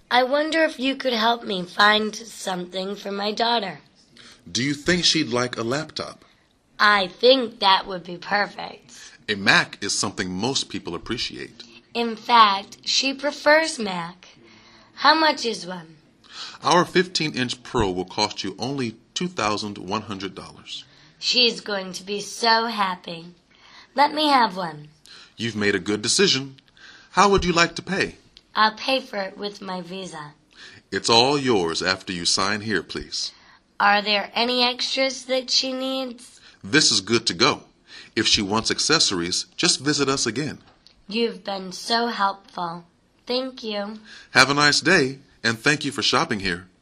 I wonder if you could help me find something for my daughter. Do you think she'd like a laptop? I think that would be perfect. A Mac is something most people appreciate. In fact, she prefers Mac. How much is one? Our 15-inch Pro will cost you only $2,100. She's going to be so happy. Let me have one. You've made a good decision. How would you like to pay? I'll pay for it with my Visa. It's all yours after you sign here, please. Are there any extras that she needs? This is good to go. If she wants accessories, just visit us again. You've been so helpful. Thank you. Have a nice day, and thank you for shopping here.